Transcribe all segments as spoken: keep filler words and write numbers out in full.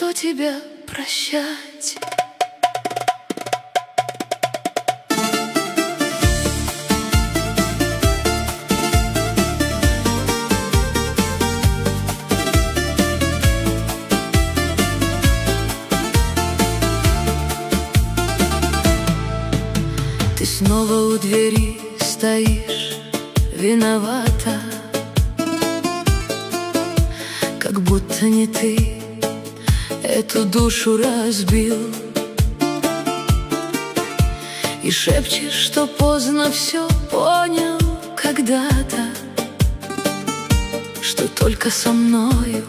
что тебя прощать? Ты снова у двери стоишь, виновата, как будто не ты эту душу разбил. И шепчешь, что поздно все понял когда-то, что только со мною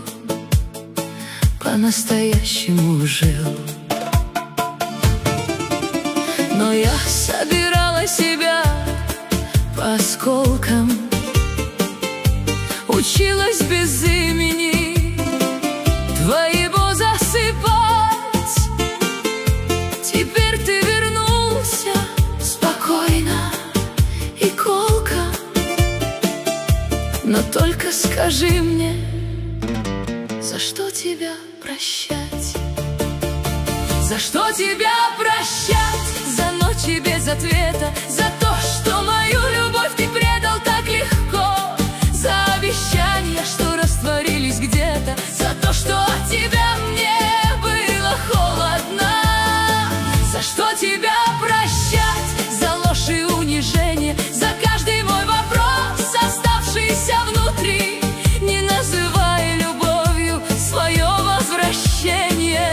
по-настоящему жил. Но я собирала себя по осколкам, училась без имени твоего засыпать. Теперь ты вернулся спокойно и колко, но только скажи мне, за что тебя прощать? За что тебя прощать? За ночи без ответа, за то, что мою любовь ты предал так легко, за обещания, что растворились где-то, за то, что от тебя мне было холодно. За что тебя прощать? За ложь и унижение, за каждый мой вопрос, оставшийся внутри, не называй любовью свое возвращение.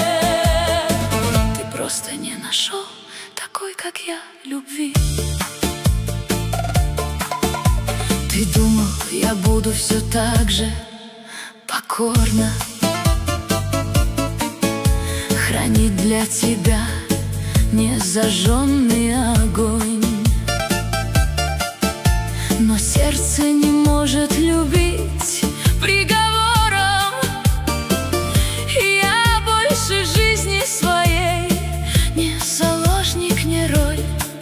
Ты просто не нашел такой, как я, любви. Ты думал, я буду все так же покорно хранить для тебя незажженный огонь. Но сердце не может любить приговором. Я больше жизни своей не заложник, не роль.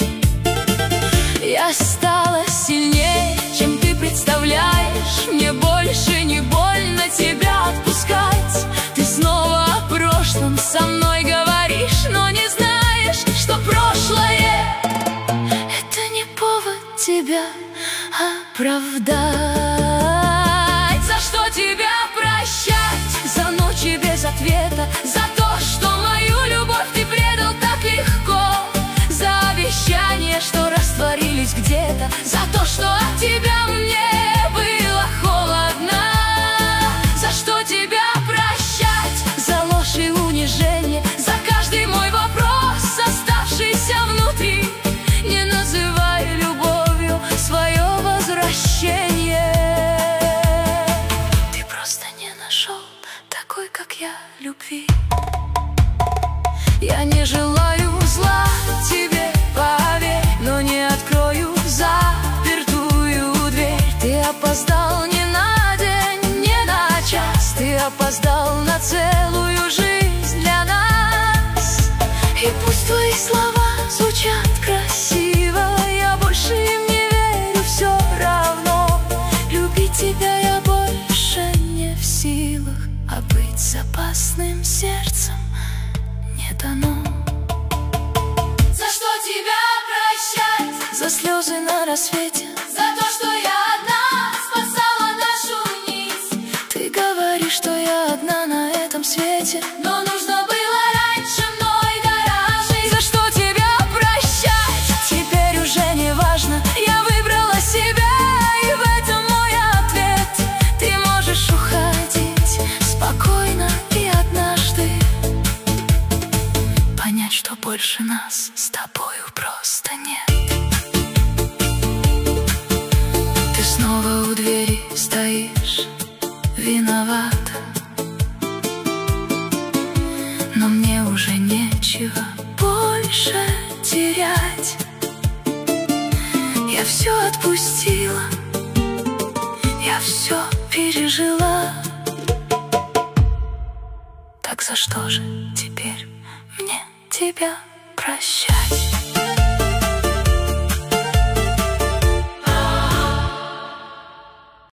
Я стала сильнее, чем ты представляешь. Мне больше не больно тебя отпускать. Ты снова о прошлом со мной говоришь, но не знаешь, что прошлое — это не повод тебя оправдать. За что тебя прощать? За ночи без ответа, за то, что мою любовь ты предал так легко, за обещания, что растворились где-то, за то, что от тебя мне было холодно. За что тебя прощать? За ложь и унижение, за каждый мой вопрос, оставшийся внутри, не называй любовью свое возвращение. Ты просто не нашел такой, как я, любви. Я не желаю зла тебе, поверь, но не открою запертую дверь. Ты опоздал не на день, не на час, ты опоздал на целую жизнь для нас. И пусть твои слова звучат красиво, я больше им не верю все равно. Любить тебя я больше не в силах, а быть с опасным сердцем не дано. За что тебя прощать? За слезы на рассвете, За то, что я одна спасала нашу нить. ты говоришь, что я одна на этом свете, Но нужно было раньше мной дорожить. за что тебя прощать? Теперь уже не важно, я выбрала себя, и в этом мой ответ. Ты можешь уходить спокойно и однажды понять, что больше нас с тобою просто нет. Ты снова у двери стоишь, виновата, но мне уже нечего больше терять. Я все отпустила, я все пережила. Так за что же теперь мне тебя прощать?